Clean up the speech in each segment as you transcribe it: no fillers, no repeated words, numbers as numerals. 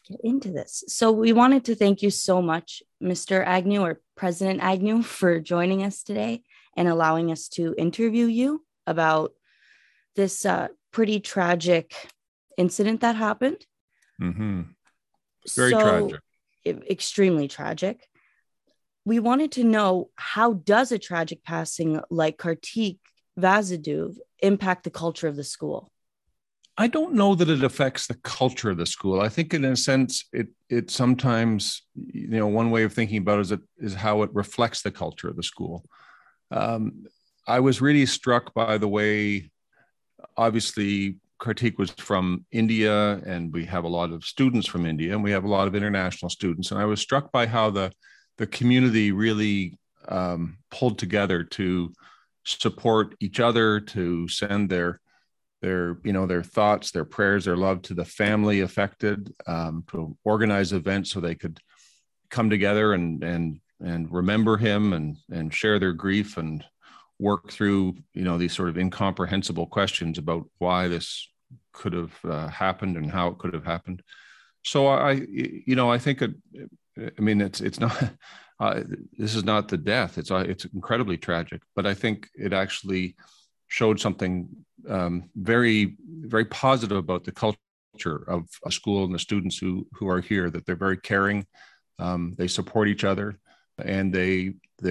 get into this. So we wanted to thank you so much, Mr. Agnew or President Agnew, for joining us today and allowing us to interview you about this pretty tragic incident that happened. Mm-hmm. Very tragic. Extremely tragic. We wanted to know, how does a tragic passing like Kartik Vasudev impact the culture of the school? I don't know that it affects the culture of the school. I think in a sense, it sometimes, one way of thinking about it is how it reflects the culture of the school. I was really struck by the way, obviously, Kartik was from India, and we have a lot of students from India, and we have a lot of international students. And I was struck by how the community really pulled together to support each other, to send their thoughts, their prayers, their love to the family affected, to organize events so they could come together and remember him and share their grief and work through, these sort of incomprehensible questions about why this could have happened and how it could have happened. So I think it's not, this is not the death. It's incredibly tragic, but I think it actually showed something very, very positive about the culture of a school and the students who are here, that they're very caring. They support each other, and they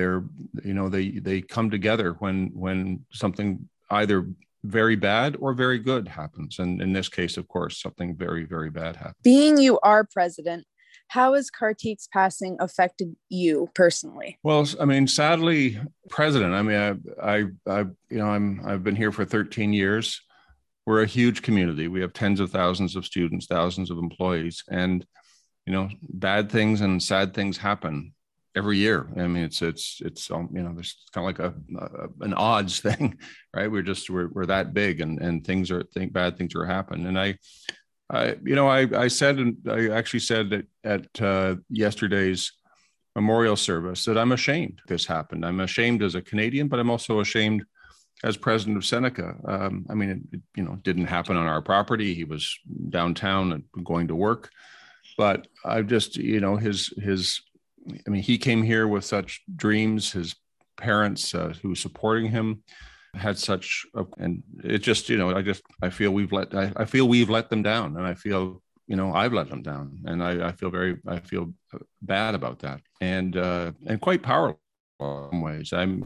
come together when something either very bad or very good happens. And in this case, of course, something very, very bad happened. Being you are president, how has Kartik's passing affected you personally? Well, sadly, president, I've been here for 13 years. We're a huge community. We have tens of thousands of students, thousands of employees, and, bad things and sad things happen every year. It's there's kind of like an odds thing, right? We're that big, and bad things are happening. And I actually said at yesterday's memorial service that I'm ashamed this happened. I'm ashamed as a Canadian, but I'm also ashamed as president of Seneca. It didn't happen on our property. He was downtown and going to work, but I just, he came here with such dreams. His parents, who were supporting him, had such, and it just, I feel we've let them down, and I feel, I've let them down, and I feel bad about that, and quite powerful in some ways. I'm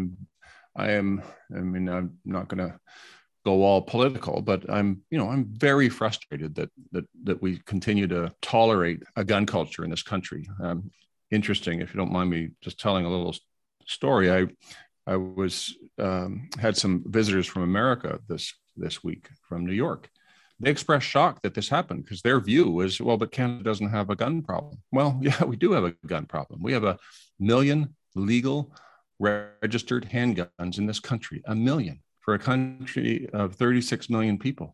not going to go all political, but I'm very frustrated that we continue to tolerate a gun culture in this country. Interesting, if you don't mind me just telling a little story. I was had some visitors from America this week from New York. They expressed shock that this happened, because their view was, well, but Canada doesn't have a gun problem. Well, yeah, we do have a gun problem. We have 1 million legal registered handguns in this country, 1 million, for a country of 36 million people.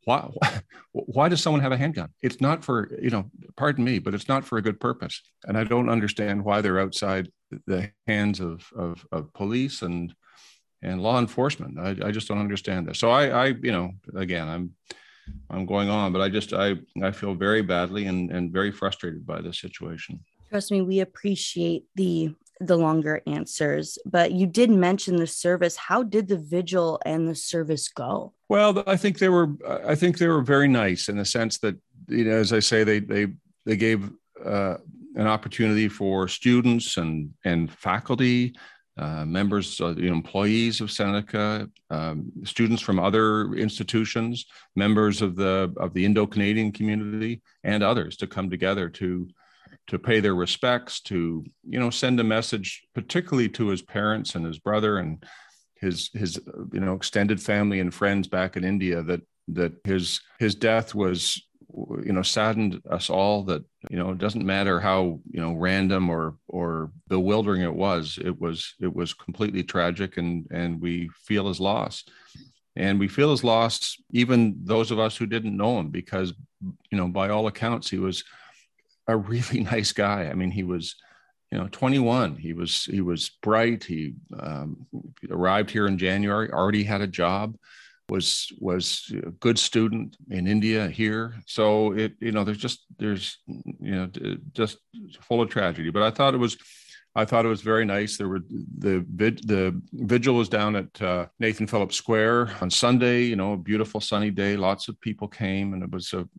Why does someone have a handgun? It's not for, pardon me, but it's not for a good purpose. And I don't understand why they're outside the hands of police and law enforcement. I just don't understand this. So again, I'm going on, but I feel very badly and very frustrated by this situation. Trust me, we appreciate the longer answers, but you did mention the service. How did the vigil and the service go? Well, I think they were very nice, in the sense that, as I say, they gave an opportunity for students and faculty, members, employees of Seneca, students from other institutions, members of the Indo-Canadian community, and others to come together to pay their respects, to send a message, particularly to his parents and his brother and his extended family and friends back in India, that his death was, saddened us all. That it doesn't matter how random or bewildering it was completely tragic, and we feel his loss. And we feel his loss, even those of us who didn't know him, because by all accounts he was a really nice guy. He was 21. He was bright. He arrived here in January, already had a job. was a good student in India here. So there's just full of tragedy. But I thought it was very nice. There were the vigil was down at Nathan Phillips Square on Sunday. A beautiful sunny day. Lots of people came, and it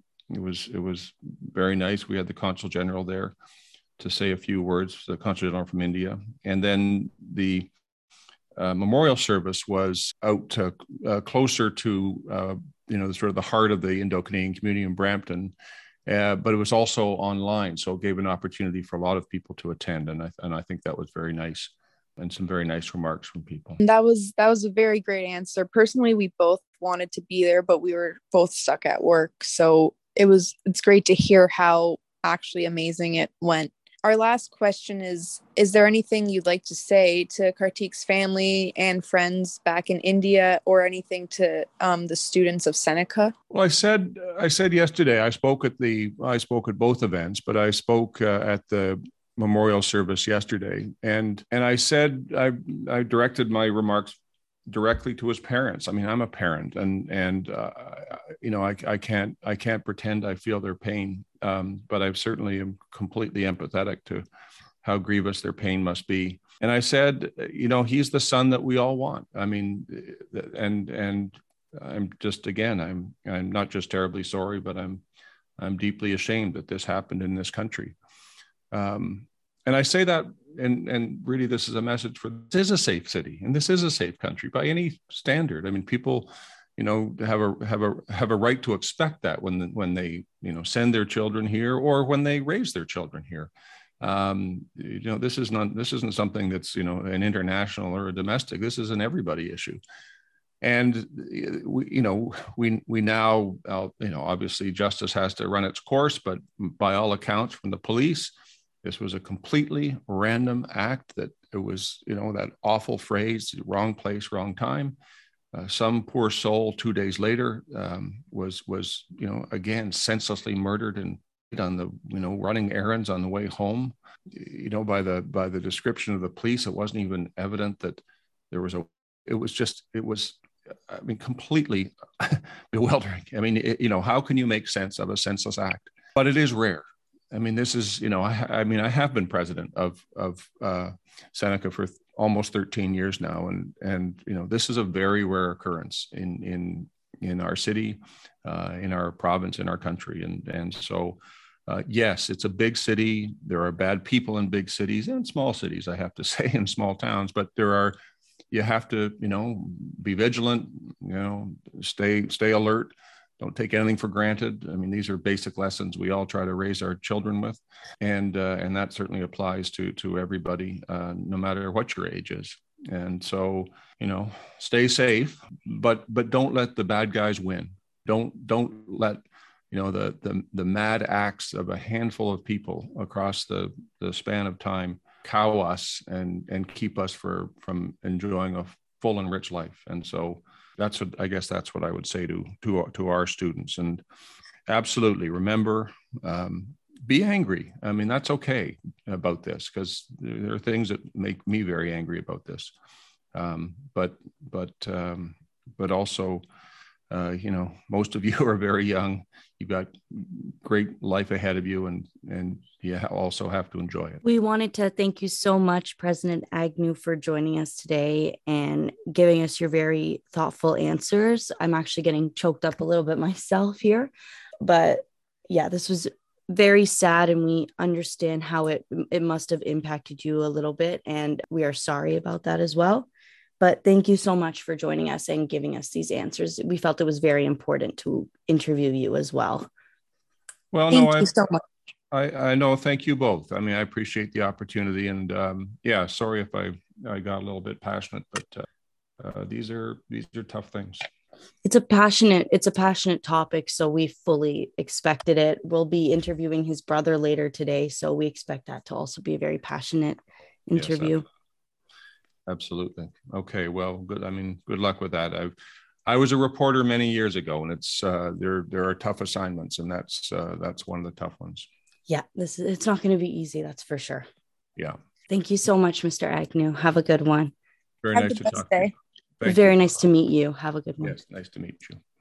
was very nice. We had the Consul General there to say a few words. The Consul General from India, and then the memorial service was out closer to sort of the heart of the Indo-Canadian community in Brampton. But it was also online, so it gave an opportunity for a lot of people to attend, and I think that was very nice, and some very nice remarks from people. That was a very great answer. Personally, we both wanted to be there, but we were both stuck at work, so it's great to hear how actually amazing it went. Our last question is there anything you'd like to say to Kartik's family and friends back in India, or anything to the students of Seneca? Well, I said yesterday, I spoke at both events, but I spoke at the memorial service yesterday. And I said, I directed my remarks directly to his parents. I mean, I'm a parent, and I can't pretend I feel their pain, but I certainly am completely empathetic to how grievous their pain must be. And I said, he's the son that we all want. I mean, and I'm just, again, I'm not just terribly sorry, but I'm deeply ashamed that this happened in this country. And I say that, and really, this is a message for this is a safe city, and this is a safe country by any standard. I mean, people, have a right to expect that when they send their children here, or when they raise their children here. This isn't something that's an international or a domestic. This is an everybody issue. And we now, obviously justice has to run its course, but by all accounts from the police, this was a completely random act. That it was, that awful phrase, wrong place, wrong time. Some poor soul 2 days later was again senselessly murdered and on the running errands on the way home. By the description of the police, it wasn't even evident that there was it was completely bewildering. I mean, how can you make sense of a senseless act? But it is rare. I mean, this is, I have been president of Seneca for almost 13 years now. And this is a very rare occurrence in our city, in our province, in our country. And so, yes, it's a big city. There are bad people in big cities and small cities, I have to say, in small towns, but you have to, be vigilant, stay alert. Don't take anything for granted. I mean, these are basic lessons we all try to raise our children with, and that certainly applies to everybody, no matter what your age is. And so, stay safe, but don't let the bad guys win. Don't let the mad acts of a handful of people across the span of time cow us and keep us from enjoying a full and rich life. And so that's what I would say to our students. And absolutely, remember, be angry. I mean, that's okay about this, because there are things that make me very angry about this. But also, most of you are very young. You've got great life ahead of you, and you also have to enjoy it. We wanted to thank you so much, President Agnew, for joining us today and giving us your very thoughtful answers. I'm actually getting choked up a little bit myself here, but yeah, this was very sad, and we understand how it must have impacted you a little bit, and we are sorry about that as well. But thank you so much for joining us and giving us these answers. We felt it was very important to interview you as well. Well, thank you so much. I know. Thank you both. I mean, I appreciate the opportunity, and sorry if I got a little bit passionate, but these are tough things. It's a passionate topic, so we fully expected it. We'll be interviewing his brother later today, so we expect that to also be a very passionate interview. Yes, absolutely. Okay. Well, good. I mean, good luck with that. I was a reporter many years ago, and it's there are tough assignments, and that's one of the tough ones. Yeah, it's not going to be easy. That's for sure. Yeah. Thank you so much, Mr. Agnew. Have a good one. Very nice to talk to you. Thank Very you. nice to meet you. Have a good one. Yes, nice to meet you.